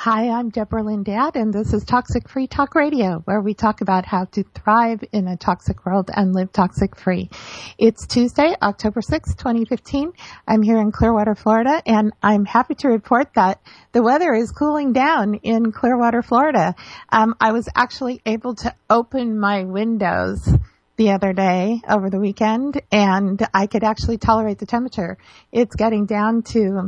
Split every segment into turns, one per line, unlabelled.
Hi, I'm Deborah Lindad, and this is Toxic Free Talk Radio, where we talk about how to thrive in a toxic world and live toxic free. It's Tuesday, October 6th, 2015. I'm here in Clearwater, Florida, and I'm happy to report that the weather is cooling down in Clearwater, Florida. I was actually able to open my windows the other day over the weekend, and I could actually tolerate the temperature. It's getting down to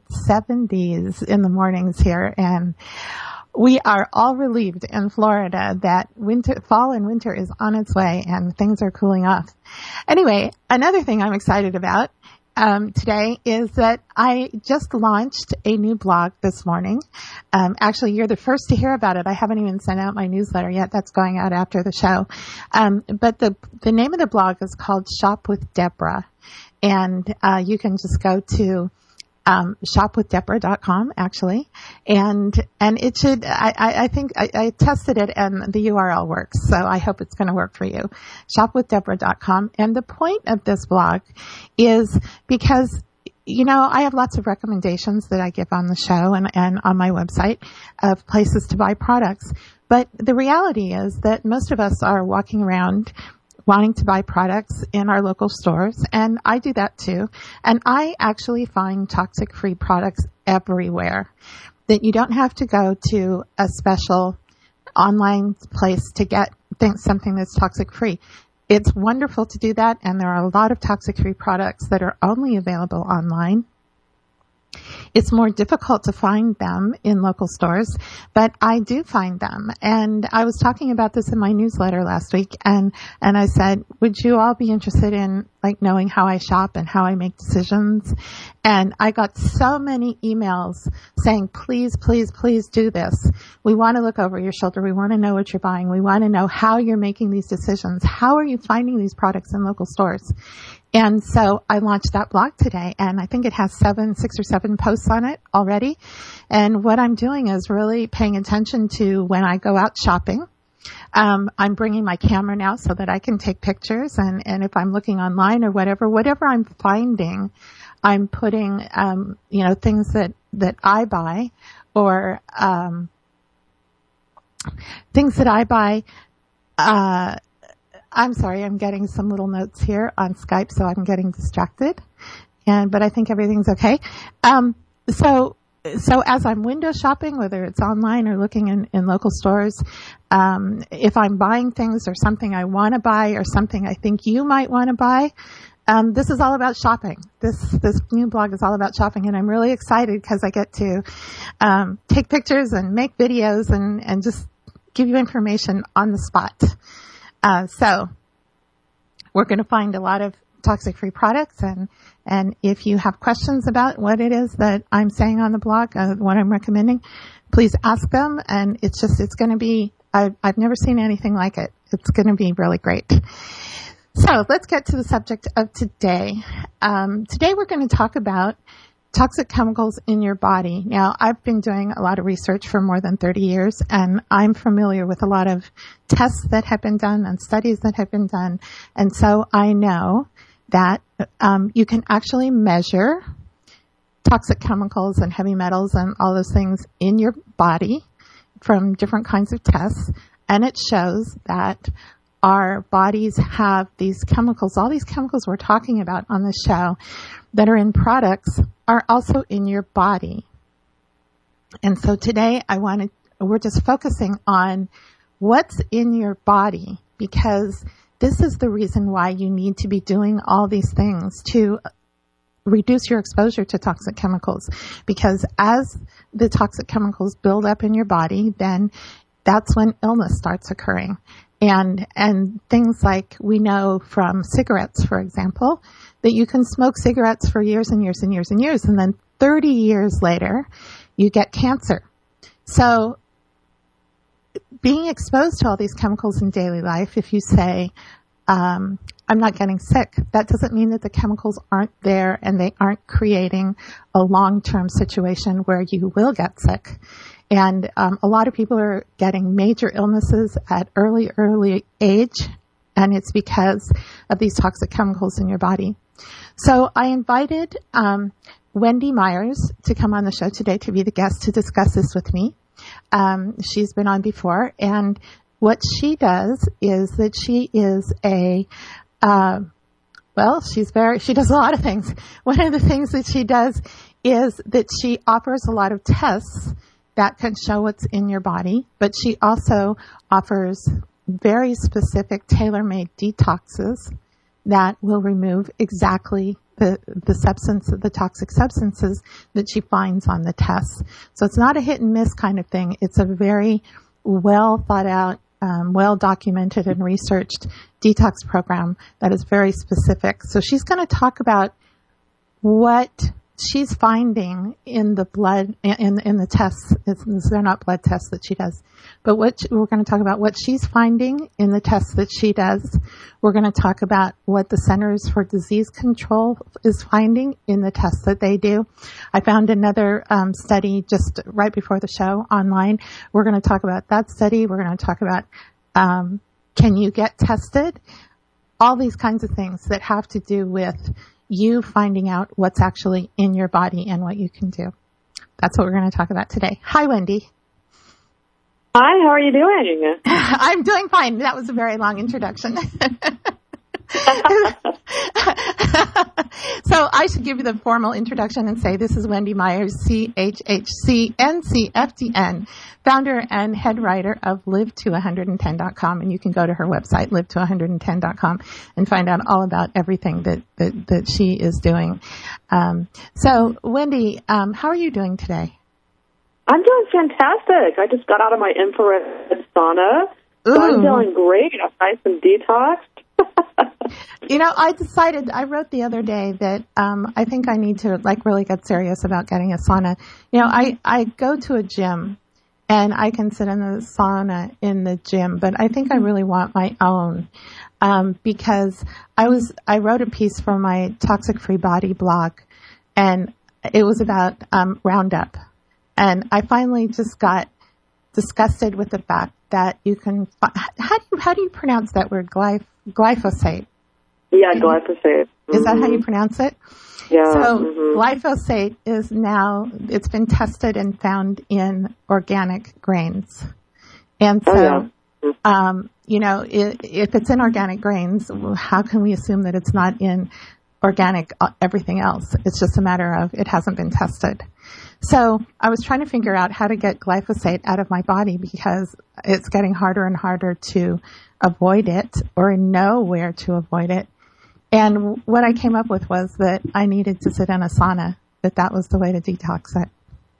mid-70s in the mornings here, and we are all relieved in Florida that fall and winter is on its way and things are cooling off. Anyway, another thing I'm excited about today is that I just launched a new blog this morning. Actually, you're the first to hear about it. I haven't even sent out my newsletter yet. That's going out after the show. But the name of the blog is called Shop with Deborah. And you can just go to shopwithdeborah.com, actually. And it should, I think I tested it and the URL works. So I hope it's going to work for you. Shopwithdeborah.com. And the point of this blog is because, you know, I have lots of recommendations that I give on the show and on my website of places to buy products. But the reality is that most of us are walking around wanting to buy products in our local stores, and I do that too. And I actually find toxic-free products everywhere, that you don't have to go to a special online place to get something that's toxic-free. It's wonderful to do that, and there are a lot of toxic-free products that are only available online. It's more difficult to find them in local stores, but I do find them. And I was talking about this in my newsletter last week, and I said, would you all be interested in knowing how I shop and how I make decisions? And I got so many emails saying, please, please, please do this. We want to look over your shoulder. We want to know what you're buying. We want to know how you're making these decisions. How are you finding these products in local stores? And so I launched that blog today, and I think it has 6 or 7 posts on it already. And what I'm doing is really paying attention to when I go out shopping. I'm bringing my camera now so that I can take pictures, and if I'm looking online or whatever I'm finding, I'm putting, things that I buy or, things that I buy, I'm sorry, I'm getting some little notes here on Skype, so I'm getting distracted. But I think everything's okay. So as I'm window shopping, whether it's online or looking in local stores, if I'm buying things or something I want to buy or something I think you might want to buy, this is all about shopping. This new blog is all about shopping, and I'm really excited because I get to take pictures and make videos and just give you information on the spot. So we're going to find a lot of toxic-free products, and if you have questions about what it is that I'm saying on the blog, what I'm recommending, please ask them. And it's going to be, I've never seen anything like it. It's going to be really great. So let's get to the subject of today. Today we're going to talk about toxic chemicals in your body. Now, I've been doing a lot of research for more than 30 years, and I'm familiar with a lot of tests that have been done and studies that have been done. And so I know that you can actually measure toxic chemicals and heavy metals and all those things in your body from different kinds of tests. And it shows that our bodies have these chemicals, all these chemicals we're talking about on the show that are in products are also in your body. And so today we're just focusing on what's in your body, because this is the reason why you need to be doing all these things to reduce your exposure to toxic chemicals. Because as the toxic chemicals build up in your body, then that's when illness starts occurring. And things like we know from cigarettes, for example, that you can smoke cigarettes for years and years and years and years, and then 30 years later, you get cancer. So being exposed to all these chemicals in daily life, if you say, I'm not getting sick, that doesn't mean that the chemicals aren't there and they aren't creating a long-term situation where you will get sick. And a lot of people are getting major illnesses at early age, and it's because of these toxic chemicals in your body. So I invited Wendy Myers to come on the show today to be the guest to discuss this with me. She's been on before, and what she does is that she is she does a lot of things. One of the things that she does is that she offers a lot of tests that can show what's in your body, but she also offers very specific tailor-made detoxes that will remove exactly the toxic substances that she finds on the tests. So it's not a hit and miss kind of thing. It's a very well thought out, well documented and researched detox program that is very specific. So she's going to talk about what she's finding in the blood, in the tests. They're not blood tests that she does, but we're going to talk about what she's finding in the tests that she does. We're going to talk about what the Centers for Disease Control is finding in the tests that they do. I found another study just right before the show online. We're going to talk about that study. We're going to talk about can you get tested? All these kinds of things that have to do with you finding out what's actually in your body and what you can do. That's what we're going to talk about today. Hi, Wendy.
Hi, how are you doing?
I'm doing fine. That was a very long introduction. So I should give you the formal introduction and say this is Wendy Myers, CHHCNCFDN, founder and head writer of live2110.com. And you can go to her website, live2110.com, and find out all about everything that she is doing. So Wendy, how are you doing today?
I'm doing fantastic. I just got out of my infrared sauna. So I'm feeling great. I'm nice and detoxed.
I wrote the other day that I think I need to really get serious about getting a sauna. I go to a gym and I can sit in the sauna in the gym, but I think I really want my own because I wrote a piece for my Toxic Free Body blog, and it was about Roundup, and I finally just got disgusted with the fact that you can. How do you pronounce that word? Glyphosate.
Yeah, glyphosate. Mm-hmm.
Is that how you pronounce it?
Yeah.
So glyphosate is now, it's been tested and found in organic grains. And so, if it's in organic grains, how can we assume that it's not in organic everything else? It's just a matter of it hasn't been tested. So I was trying to figure out how to get glyphosate out of my body because it's getting harder and harder to avoid it or know where to avoid it. And what I came up with was that I needed to sit in a sauna, that was the way to detox it.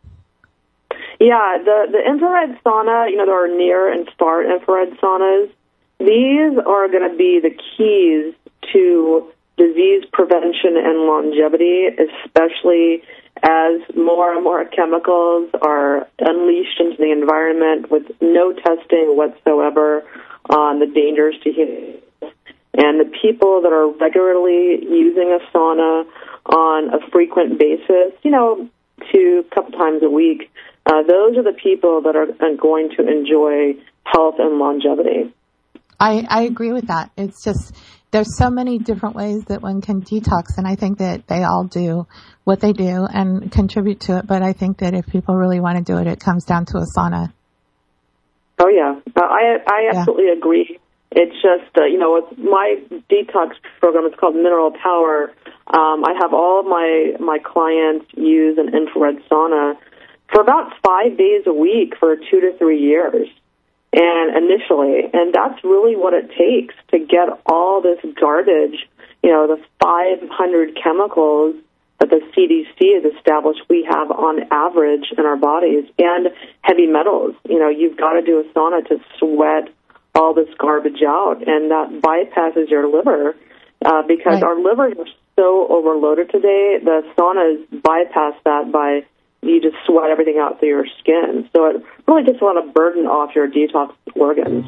Yeah, the infrared sauna, there are near and far infrared saunas. These are going to be the keys to disease prevention and longevity, especially as more and more chemicals are unleashed into the environment with no testing whatsoever on the dangers to humans. And the people that are regularly using a sauna on a frequent basis, 2 couple times a week, those are the people that are going to enjoy health and longevity.
I agree with that. It's just, there's so many different ways that one can detox, and I think that they all do what they do and contribute to it. But I think that if people really want to do it, it comes down to a sauna.
Oh, yeah. I absolutely agree. It's just, it's my detox program. It's called Mineral Power. I have all of my clients use an infrared sauna for about 5 days a week for 2 to 3 years. And initially, and that's really what it takes to get all this garbage, the 500 chemicals that the CDC has established we have on average in our bodies, and heavy metals. You've got to do a sauna to sweat all this garbage out, and that bypasses your liver because our livers are so overloaded today. The saunas bypass that by you just sweat everything out through your skin. So it really gets a lot of burden off your detox organs.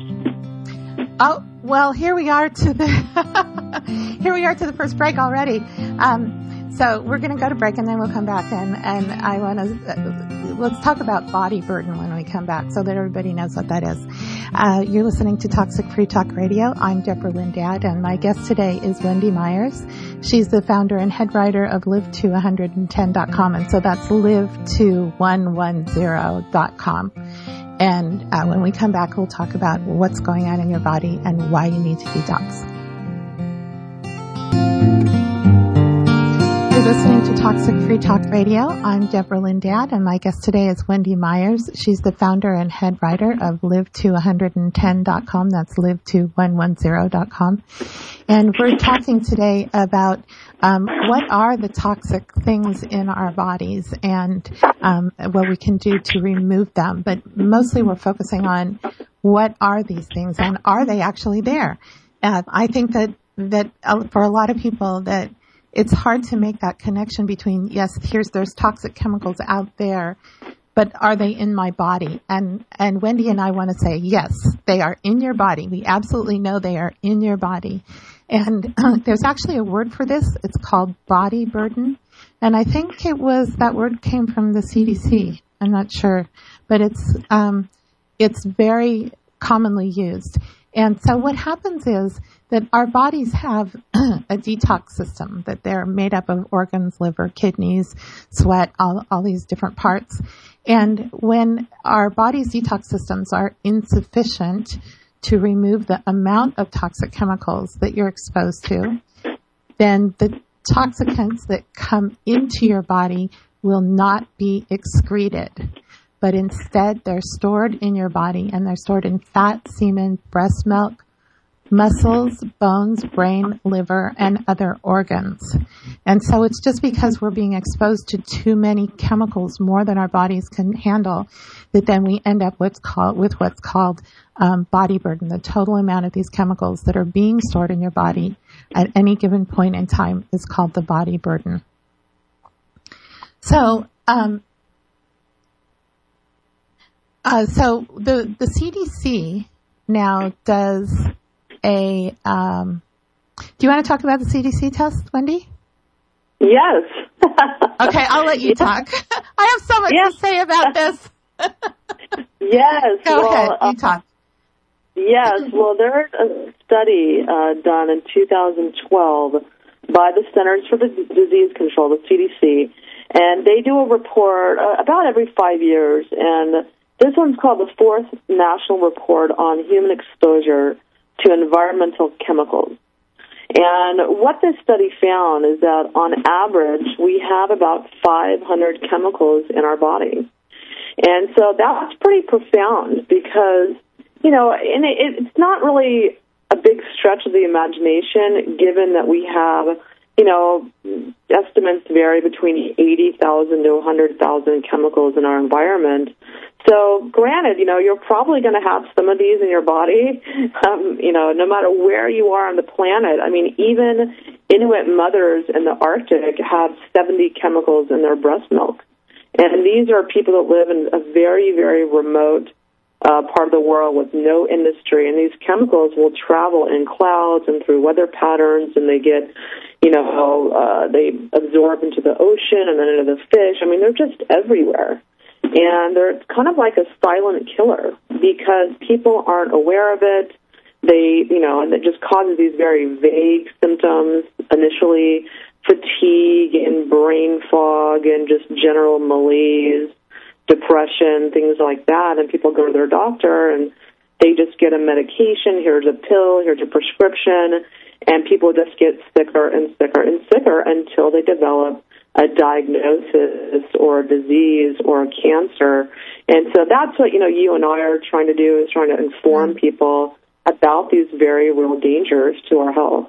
Oh, well, here we are to the first break already. So we're going to go to break and then we'll come back and I want to, let's talk about body burden when we come back so that everybody knows what that is. You're listening to Toxic Free Talk Radio. I'm Deborah Lindad and my guest today is Wendy Myers. She's the founder and head writer of live to110.com, and so that's live to110.com. And when we come back, we'll talk about what's going on in your body and why you need to detox. You're listening to Toxic Free Talk Radio. I'm Deborah Lindad, and my guest today is Wendy Myers. She's the founder and head writer of live to110.com. That's live to110.com. And we're talking today about what are the toxic things in our bodies and what we can do to remove them. But mostly we're focusing on what are these things and are they actually there? I think that for a lot of people that it's hard to make that connection between, yes, there's toxic chemicals out there, but are they in my body? And Wendy and I want to say, yes, they are in your body. We absolutely know they are in your body. And there's actually a word for this. It's called body burden. And I think that word came from the CDC. I'm not sure, but it's very commonly used. And so what happens is that our bodies have a detox system, that they're made up of organs, liver, kidneys, sweat, all these different parts. And when our body's detox systems are insufficient to remove the amount of toxic chemicals that you're exposed to, then the toxicants that come into your body will not be excreted. But instead, they're stored in your body, and they're stored in fat, semen, breast milk, muscles, bones, brain, liver, and other organs. And so it's just because we're being exposed to too many chemicals, more than our bodies can handle, that then we end up with what's called body burden. The total amount of these chemicals that are being stored in your body at any given point in time is called the body burden. So the CDC now does do you want to talk about the CDC test, Wendy?
Yes.
Okay, I'll let you talk. I have so much to say about this.
Yes.
Go ahead, you talk.
Yes, well, there's a study done in 2012 by the Centers for Disease Control, the CDC, and they do a report about every 5 years, and this one's called the Fourth National Report on Human Exposure to Environmental Chemicals. And what this study found is that on average, we have about 500 chemicals in our body. And so that's pretty profound because, and it's not really a big stretch of the imagination given that we have, estimates vary between 80,000 to 100,000 chemicals in our environment. So granted, you're probably going to have some of these in your body, no matter where you are on the planet. I mean, even Inuit mothers in the Arctic have 70 chemicals in their breast milk. And these are people that live in a very, very remote part of the world with no industry. And these chemicals will travel in clouds and through weather patterns, and they get, they absorb into the ocean and then into the fish. I mean, they're just everywhere. And they're kind of like a silent killer because people aren't aware of it. And it just causes these very vague symptoms initially, fatigue and brain fog and just general malaise, depression, things like that. And people go to their doctor and they just get a medication. Here's a pill, here's a prescription. And people just get sicker and sicker and sicker until they develop a diagnosis or a disease or a cancer. And so that's what, you and I are trying to do, is trying to inform people about these very real dangers to our health.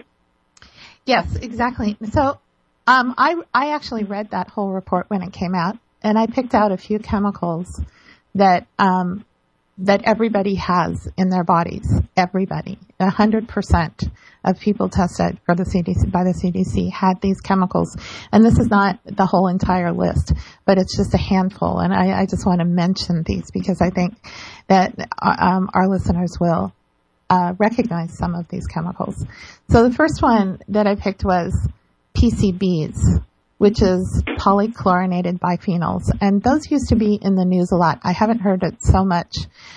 Yes, exactly. So I actually read that whole report when it came out, and I picked out a few chemicals that everybody has in their bodies. Everybody, 100% of people tested by the CDC had these chemicals. And this is not the whole entire list, but it's just a handful. And I just want to mention these because I think that our listeners will recognize some of these chemicals. So the first one that I picked was PCBs, which is polychlorinated biphenyls. And those used to be in the news a lot. I haven't heard it so much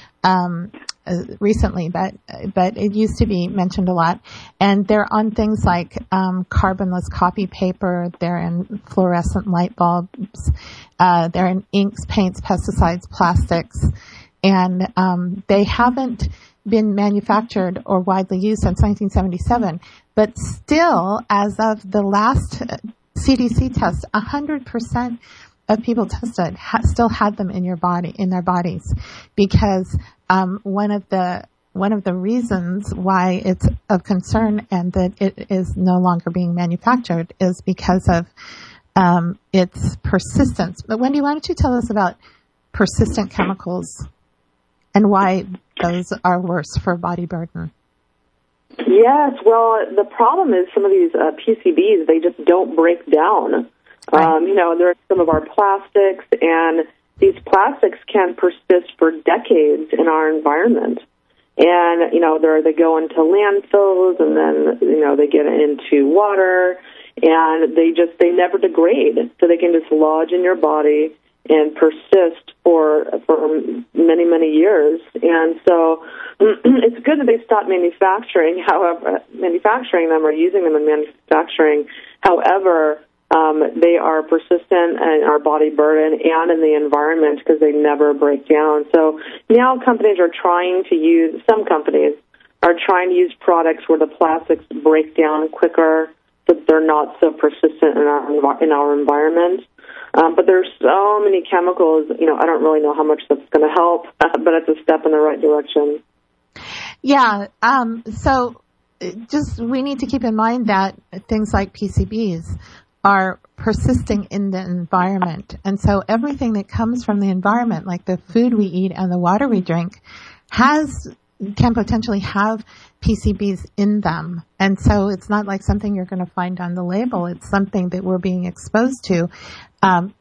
recently, but it used to be mentioned a lot. And they're on things like carbonless copy paper. They're in fluorescent light bulbs. They're in inks, paints, pesticides, plastics. And they haven't been manufactured or widely used since 1977. But still, as of the last CDC test, 100% of people tested still had them in their bodies, because one of the reasons why it's of concern and that it is no longer being manufactured is because of its persistence. But Wendy, why don't you tell us about persistent chemicals and why those are worse for body burden?
Yes, well, the problem is some of these PCBs, they just don't break down. Right. There are some of our plastics, and these plastics can persist for decades in our environment. And, they go into landfills, and then, they get into water, and they never degrade. So they can just lodge in your body and persist for many, many years. And so it's good that they stopped manufacturing them or using them in manufacturing. However, they are persistent in our body burden and in the environment because they never break down. So now some companies are trying to use products where the plastics break down quicker, so that they're not so persistent in our environment. But there's so many chemicals, I don't really know how much that's going to help, but it's a step in the right direction. Yeah.
So we need to keep in mind that things like PCBs are persisting in the environment. And so everything that comes from the environment, like the food we eat and the water we drink, can potentially have PCBs in them. And so it's not like something you're going to find on the label. It's something that we're being exposed to from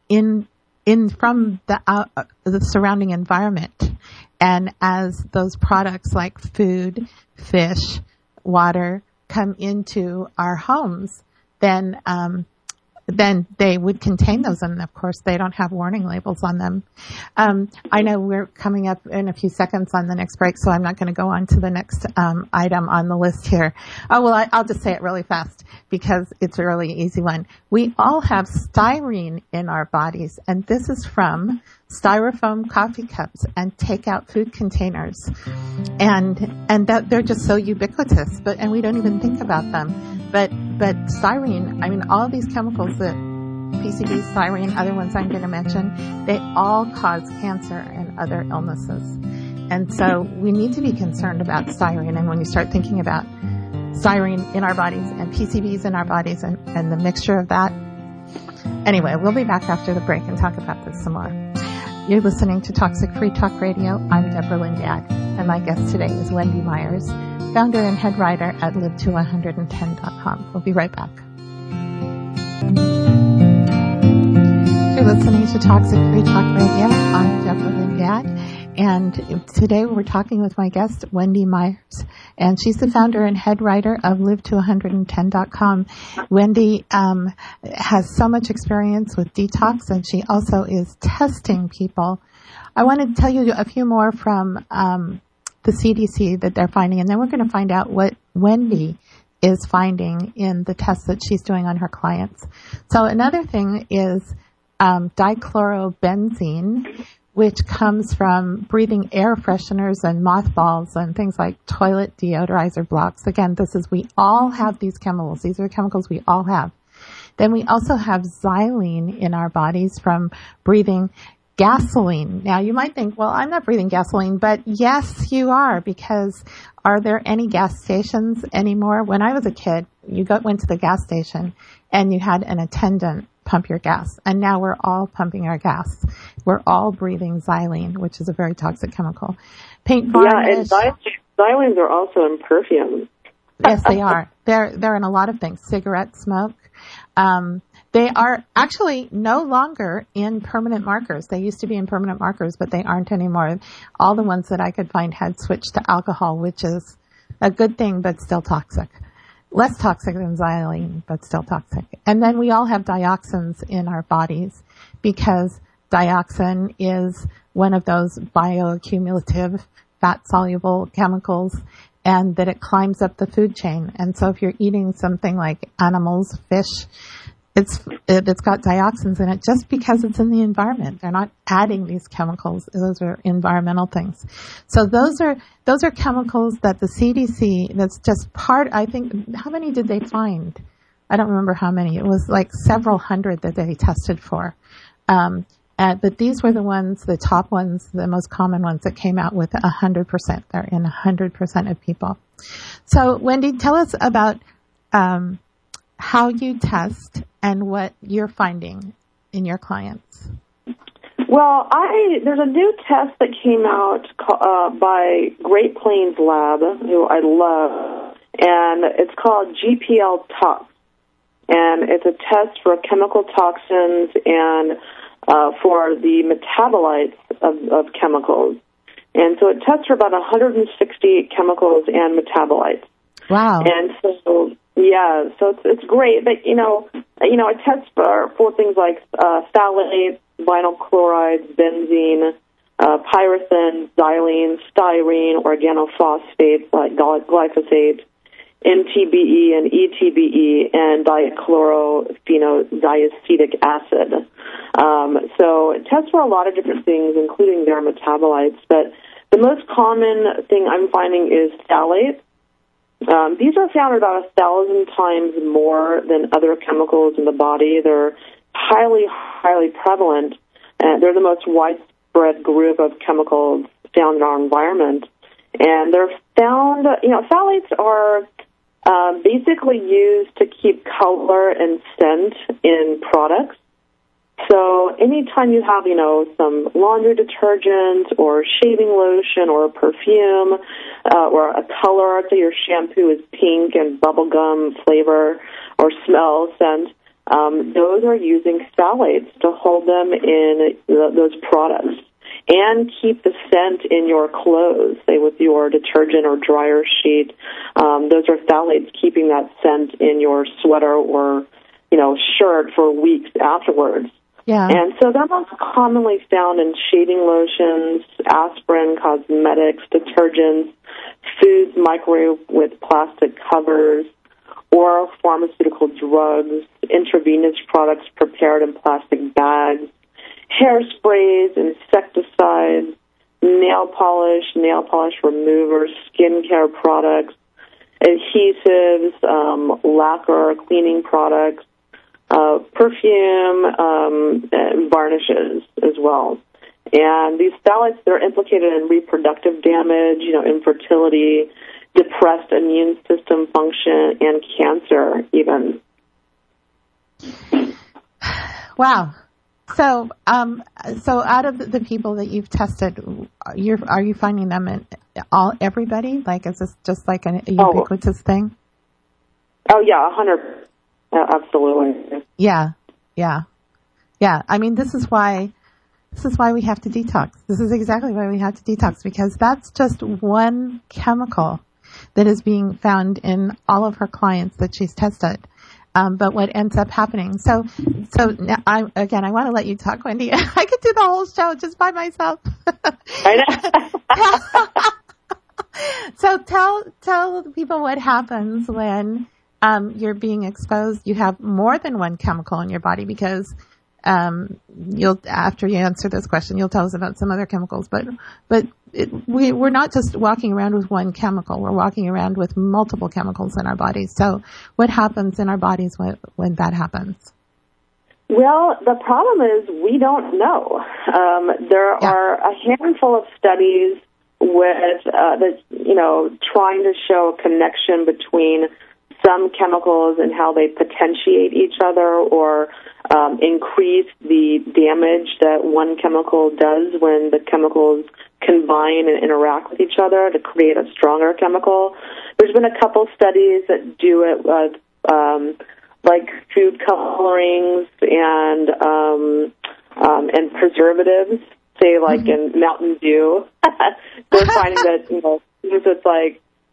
the surrounding environment. And as those products like food, fish, water come into our homes, then they would contain those. And of course, they don't have warning labels on them. I know we're coming up in a few seconds on the next break, so I'm not going to go on to the next item on the list here. Oh, well, I'll just say it really fast because it's a really easy one. We all have styrene in our bodies, and this is from styrofoam coffee cups and takeout food containers. And that they're just so ubiquitous, and we don't even think about them. But styrene, all of these chemicals that PCB, styrene, other ones I'm going to mention, they all cause cancer and other illnesses. And so we need to be concerned about styrene. And when you start thinking about styrene in our bodies and PCBs in our bodies and the mixture of that. Anyway, we'll be back after the break and talk about this some more. You're listening to Toxic Free Talk Radio. I'm Deborah Lynn-Gadd, and my guest today is Wendy Myers, founder and head writer at live210.com. We'll be right back. You're listening to Toxic Free Talk Radio. I'm Deborah Lynn-Gadd, and today we're talking with my guest, Wendy Myers, and she's the founder and head writer of live210.com. Wendy has so much experience with detox, and she also is testing people. I want to tell you a few more from the CDC that they're finding, and then we're going to find out what Wendy is finding in the tests that she's doing on her clients. So another thing is dichlorobenzene, which comes from breathing air fresheners and mothballs and things like toilet deodorizer blocks. Again, we all have these chemicals. These are chemicals we all have. Then we also have xylene in our bodies from breathing gasoline. Now, you might think, well, I'm not breathing gasoline, but yes, you are, because are there any gas stations anymore? When I was a kid, you went to the gas station and you had an attendant pump your gas. And now we're all pumping our gas. We're all breathing xylene, which is a very toxic chemical. Paint varnish.
Yeah, and xylenes are also in perfumes.
Yes, they are. They're in a lot of things. Cigarette smoke. They are actually no longer in permanent markers. They used to be in permanent markers, but they aren't anymore. All the ones that I could find had switched to alcohol, which is a good thing, but still toxic. less toxic than xylene, but still toxic. And then we all have dioxins in our bodies because dioxin is one of those bioaccumulative fat-soluble chemicals, and that it climbs up the food chain. And so if you're eating something like animals, fish, it's got dioxins in it just because it's in the environment. They're not adding these chemicals. Those are environmental things. So those are chemicals that the CDC, that's just part, I think, how many did they find? I don't remember how many. It was like several hundred that they tested for. But these were the ones, the top ones, the most common ones that came out with 100%. They're in 100% of people. So, Wendy, tell us about how you test and what you're finding in your clients.
Well, there's a new test that came out by Great Plains Lab, who I love, and it's called GPL Tox. And it's a test for chemical toxins and for the metabolites of chemicals. And so it tests for about 160 chemicals and metabolites.
Wow.
And so, yeah, so it's great. But, it tests for things like phthalates, vinyl chlorides, benzene, pyrethrin, xylene, styrene, organophosphates like glyphosate, MTBE and ETBE, and dichlorophenoxyacetic acid. So it tests for a lot of different things, including their metabolites. But the most common thing I'm finding is phthalates. These are found about 1,000 times more than other chemicals in the body. They're highly, highly prevalent. They're the most widespread group of chemicals found in our environment. And they're found, phthalates are basically used to keep color and scent in products. So anytime you have, some laundry detergent or shaving lotion or perfume or a color, say your shampoo is pink and bubblegum flavor or smell scent, those are using phthalates to hold them in those products and keep the scent in your clothes, say with your detergent or dryer sheet. Those are phthalates keeping that scent in your sweater or, shirt for weeks afterwards.
Yeah.
And so they're most commonly found in shaving lotions, aspirin, cosmetics, detergents, foods microwave with plastic covers, oral pharmaceutical drugs, intravenous products prepared in plastic bags, hairsprays, insecticides, nail polish removers, skincare products, adhesives, lacquer, cleaning products, perfume, and varnishes as well. And these phthalates, they're implicated in reproductive damage, infertility, depressed immune system function, and cancer even.
Wow. So out of the people that you've tested, are you finding them in everybody? Like, is this just like a ubiquitous thing?
Oh yeah, 100%. Absolutely.
Yeah. I mean, this is why we have to detox. This is exactly why we have to detox, because that's just one chemical that is being found in all of her clients that she's tested. But what ends up happening. So now I want to let you talk, Wendy. I could do the whole show just by myself.
I know.
So tell people what happens when you're being exposed. You have more than one chemical in your body, because after you answer this question, you'll tell us about some other chemicals. But we're not just walking around with one chemical. We're walking around with multiple chemicals in our bodies. So what happens in our bodies when that happens?
Well, the problem is we don't know. There are a handful of studies with trying to show a connection between some chemicals and how they potentiate each other or increase the damage that one chemical does when the chemicals combine and interact with each other to create a stronger chemical. There's been a couple studies that do it with like food colorings and preservatives, say like in Mountain Dew. They're finding that, because it's like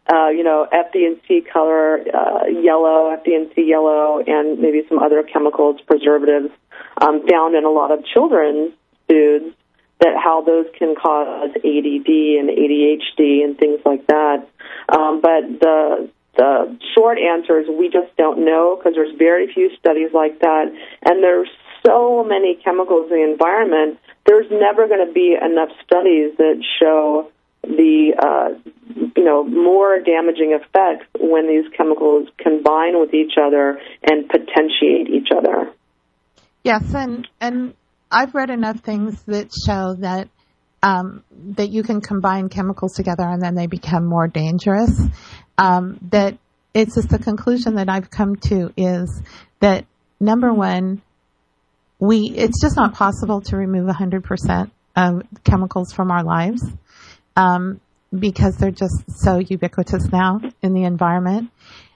FD&C color, yellow, FD&C yellow, and maybe some other chemicals, preservatives, found in a lot of children's foods, that how those can cause ADD and ADHD and things like that. But the short answer is we just don't know, because there's very few studies like that, and there's so many chemicals in the environment. There's never going to be enough studies that show the more damaging effects when these chemicals combine with each other and potentiate each other.
Yes, and I've read enough things that show that that you can combine chemicals together and then they become more dangerous. That it's just the conclusion that I've come to is that, number one, it's just not possible to remove 100% of chemicals from our lives, because they're just so ubiquitous now in the environment.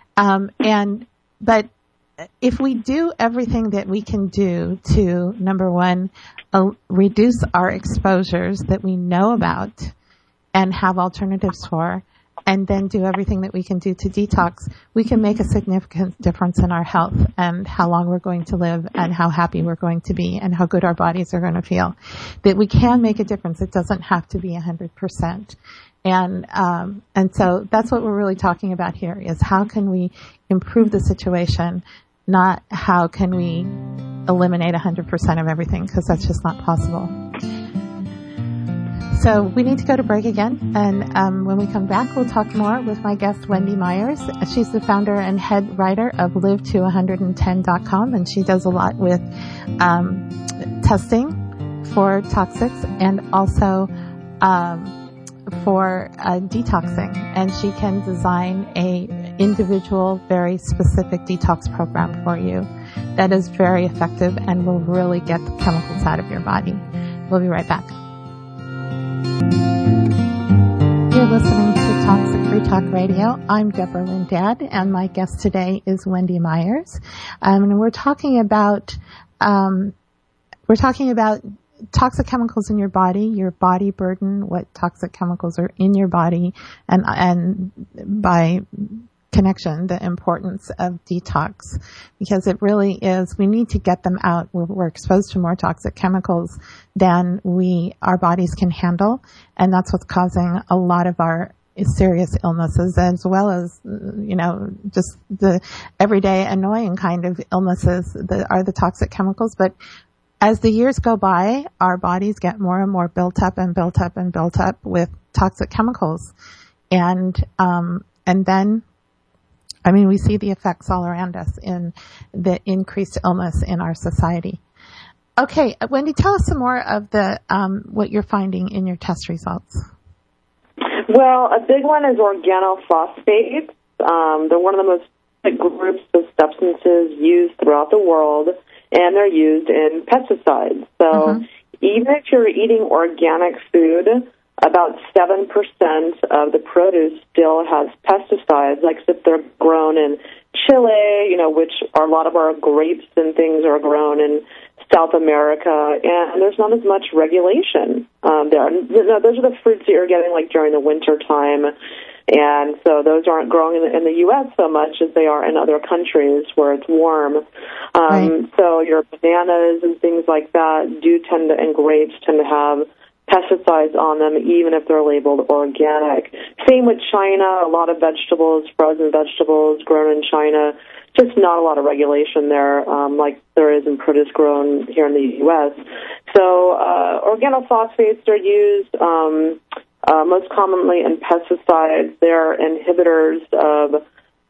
But if we do everything that we can do to, number one, reduce our exposures that we know about and have alternatives for, and then do everything that we can do to detox, we can make a significant difference in our health and how long we're going to live and how happy we're going to be and how good our bodies are going to feel. That we can make a difference. It doesn't have to be 100%. And so that's what we're really talking about here, is how can we improve the situation, not how can we eliminate 100% of everything, because that's just not possible. So we need to go to break again, and when we come back, we'll talk more with my guest, Wendy Myers. She's the founder and head writer of live to110.com, and she does a lot with testing for toxics and also for detoxing. And she can design a individual, very specific detox program for you that is very effective and will really get the chemicals out of your body. We'll be right back. You're listening to Toxic Free Talk Radio. I'm Deborah Lindad, and my guest today is Wendy Myers. And we're talking about toxic chemicals in your body burden, what toxic chemicals are in your body, and by connection, the importance of detox, because it really is, we need to get them out. We're exposed to more toxic chemicals than our bodies can handle, and that's what's causing a lot of our serious illnesses, as well as, just the everyday annoying kind of illnesses that are the toxic chemicals. But as the years go by, our bodies get more and more built up and built up and built up with toxic chemicals. And then, we see the effects all around us in the increased illness in our society. Okay, Wendy, tell us some more of the what you're finding in your test results.
Well, a big one is organophosphates. They're one of the most big groups of substances used throughout the world, and they're used in pesticides. So even if you're eating organic food, about 7% of the produce still has pesticides, like if they're grown in Chile, which a lot of our grapes and things are grown in South America, and there's not as much regulation there. Those are the fruits that you're getting like during the winter time, and so those aren't growing in the U.S. so much as they are in other countries where it's warm. Right. So your bananas and things like that and grapes tend to have pesticides on them, even if they're labeled organic. Same with China. A lot of vegetables, frozen vegetables grown in China, just not a lot of regulation there, like there is in produce grown here in the U.S. So organophosphates are used most commonly in pesticides. They're inhibitors of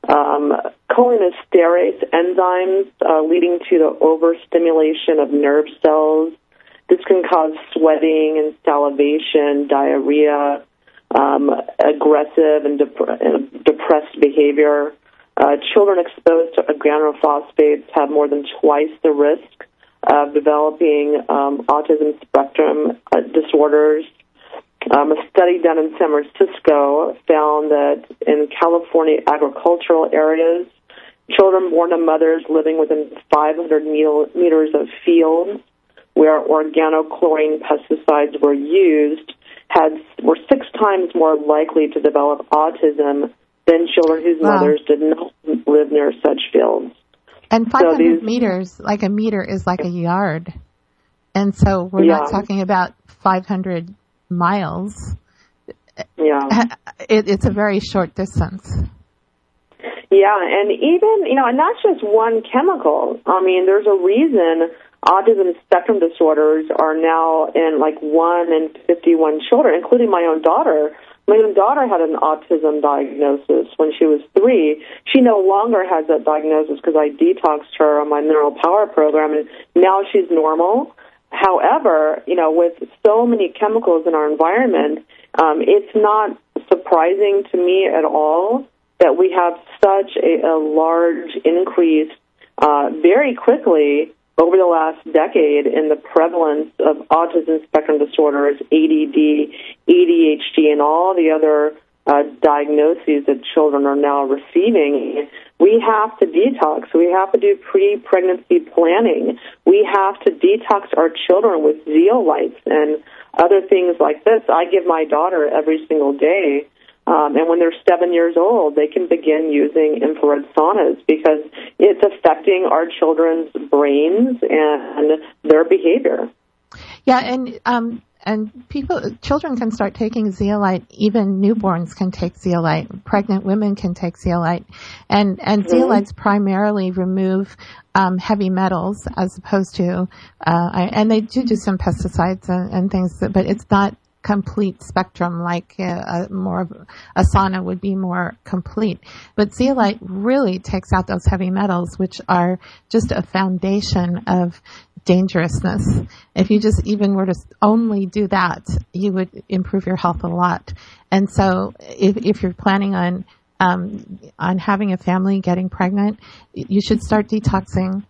cholinesterase enzymes, leading to the overstimulation of nerve cells. This can cause sweating and salivation, diarrhea, aggressive and depressed behavior. Children exposed to organophosphates have more than twice the risk of developing autism spectrum disorders. A study done in San Francisco found that in California agricultural areas, children born to mothers living within 500 meters of fields where organochlorine pesticides were used were 6 times more likely to develop autism than children whose mothers did not live near such fields.
And 500 meters, like a meter is like a yard. And so we're not talking about 500 miles.
Yeah.
It's a very short distance.
Yeah, and even, and that's just one chemical. I mean, there's a reason autism spectrum disorders are now in like 1 in 51 children, including my own daughter. My own daughter had an autism diagnosis when she was 3. She no longer has that diagnosis because I detoxed her on my Mineral Power program, and now she's normal. However, with so many chemicals in our environment, it's not surprising to me at all that we have such a large increase very quickly over the last decade in the prevalence of autism spectrum disorders, ADD, ADHD, and all the other diagnoses that children are now receiving. We have to detox. We have to do pre-pregnancy planning. We have to detox our children with zeolites and other things like this. I give my daughter every single day. And when they're 7 years old, they can begin using infrared saunas because it's affecting our children's brains and their behavior.
Yeah, and children can start taking zeolite. Even newborns can take zeolite. Pregnant women can take zeolite, and zeolites primarily remove heavy metals as opposed to, and they do some pesticides and things, but it's not complete spectrum like more of a sauna would be more complete. But zeolite really takes out those heavy metals, which are just a foundation of dangerousness. If you just even were to only do that, you would improve your health a lot. And so if you're planning on having a family, getting pregnant, you should start detoxing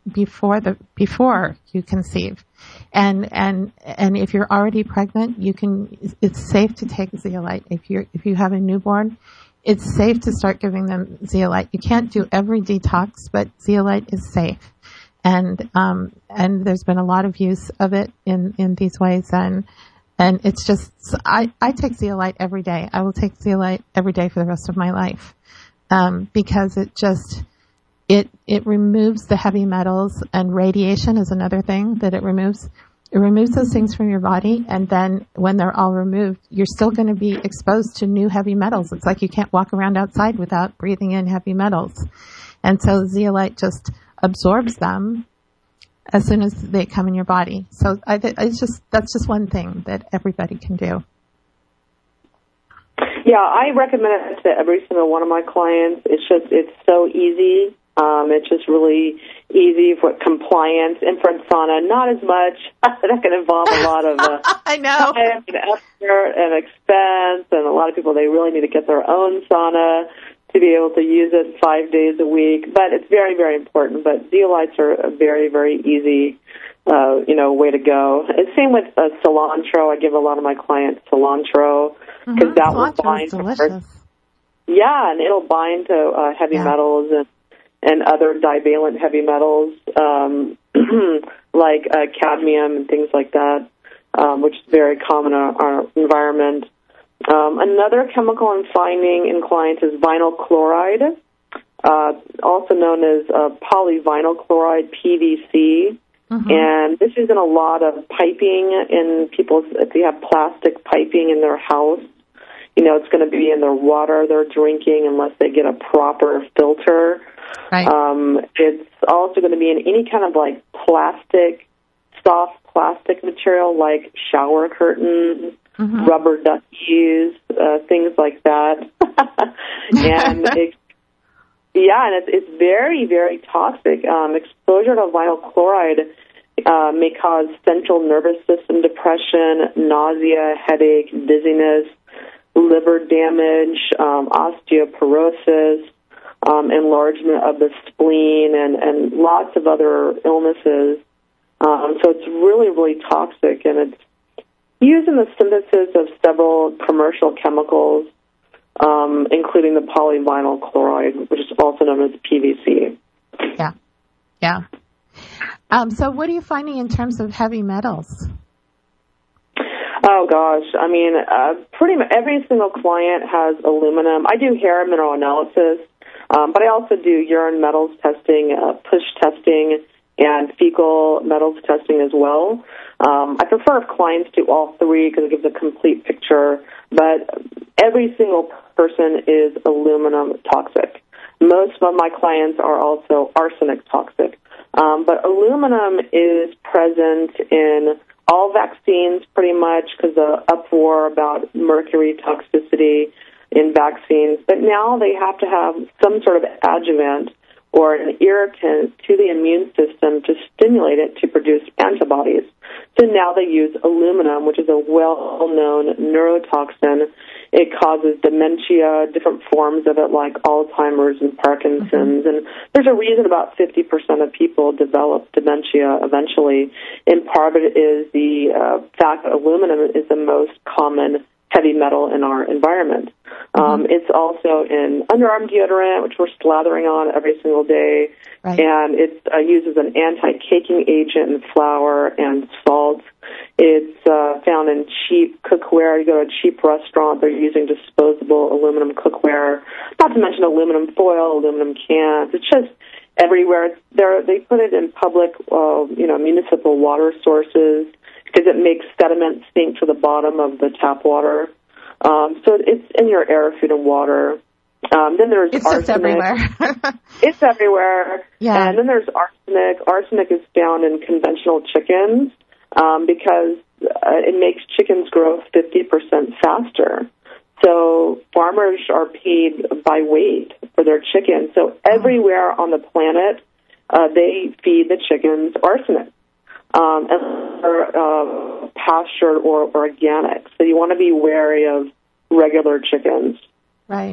before you conceive. And if you're already pregnant, it's safe to take zeolite. If you have a newborn, it's safe to start giving them zeolite. You can't do every detox, but zeolite is safe. And there's been a lot of use of it in these ways, and it's just, I take zeolite every day. I will take zeolite every day for the rest of my life, because it removes the heavy metals, and radiation is another thing that it removes. It removes those things from your body, and then when they're all removed, you're still going to be exposed to new heavy metals. It's like you can't walk around outside without breathing in heavy metals. And so zeolite just absorbs them as soon as they come in your body. So that's just one thing that everybody can do.
Yeah, I recommend it to every single one of my clients. It's so easy. It's just really easy for compliance. Infrared sauna, not as much. That can involve a lot of
I know.
time and effort and expense, and a lot of people, they really need to get their own sauna to be able to use it 5 days a week. But it's very, very important. But zeolites are a very, very easy, way to go. And same with cilantro. I give a lot of my clients cilantro because that will bind to, and it'll bind to heavy metals and other divalent heavy metals like cadmium and things like that, which is very common in our environment. Another chemical I'm finding in clients is vinyl chloride, also known as polyvinyl chloride, PVC. And this is in a lot of piping in people's, if they have plastic piping in their house, it's going to be in their water they're drinking unless they get a proper filter. Right. It's also going to be in any kind of like soft plastic material like shower curtains, rubber duckies, things like that. And it's very, very toxic. Exposure to vinyl chloride may cause central nervous system depression, nausea, headache, dizziness, liver damage, osteoporosis, enlargement of the spleen, and lots of other illnesses. So it's really, really toxic, and it's used in the synthesis of several commercial chemicals, including the polyvinyl chloride, which is also known as PVC.
Yeah. So what are you finding in terms of heavy metals?
Oh gosh, I mean, pretty much every single client has aluminum. I do hair mineral analysis, but I also do urine metals testing, push testing, and fecal metals testing as well. I prefer if clients do all three because it gives a complete picture, but every single person is aluminum toxic. Most of my clients are also arsenic toxic. But aluminum is present in all vaccines pretty much because of uproar about mercury toxicity in vaccines. But now they have to have some sort of adjuvant or an irritant to the immune system to stimulate it to produce antibodies. So now they use aluminum, which is a well-known neurotoxin. It causes dementia, different forms of it like Alzheimer's and Parkinson's. And there's a reason about 50% of people develop dementia eventually. And part of it is the fact that aluminum is the most common heavy metal in our environment. It's also in underarm deodorant, which we're slathering on every single day. Right. And it's used as an anti-caking agent in flour and salt. It's found in cheap cookware. You go to a cheap restaurant, they're using disposable aluminum cookware, not to mention aluminum foil, aluminum cans. It's just everywhere. They put it in public, municipal water sources because it makes sediment sink to the bottom of the tap water. So it's in your air, food, and water. Then there's
it's
arsenic.
Just everywhere.
It's everywhere.
Yeah.
And then there's arsenic. Arsenic is found in conventional chickens because it makes chickens grow 50% faster. So farmers are paid by weight for their chickens. So everywhere on the planet, they feed the chickens arsenic. And they're pastured or organic. So you want to be wary of regular chickens.
Right.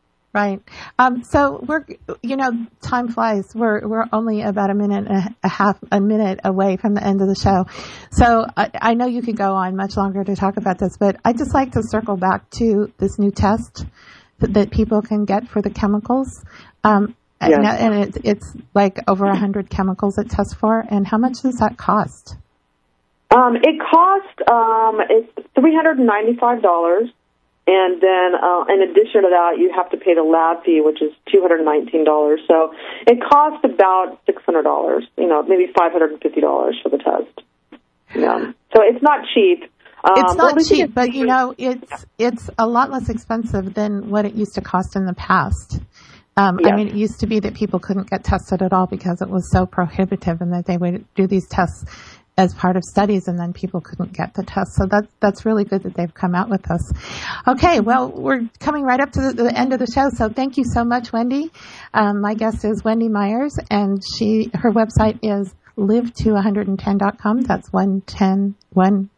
So we're, time flies. We're only about a minute away from the end of the show. So I know you could go on much longer to talk about this, but I'd just like to circle back to this new test that people can get for the chemicals. Yes. And it's like over 100 chemicals it tests for. And how much does that cost?
It costs, it's $395. And then, in addition to that, you have to pay the lab fee, which is $219. So it costs about $600, maybe $550 for the test. Yeah. So it's not cheap.
It's not cheap, but it's a lot less expensive than what it used to cost in the past. Yes. I mean, it used to be that people couldn't get tested at all because it was so prohibitive and that they would do these tests as part of studies and then people couldn't get the test. So that's really good that they've come out with this. Okay, well, we're coming right up to the end of the show. So thank you so much, Wendy. My guest is Wendy Myers, and her website is live to110.com. That's 110.com.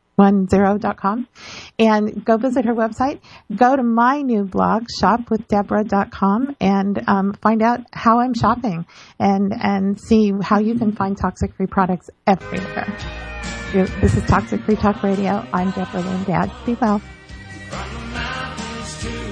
And go visit her website. Go to my new blog, shopwithdeborah.com, and find out how I'm shopping and see how you can find toxic-free products everywhere. This is Toxic Free Talk Radio. I'm Deborah Lynn Dad. Be well.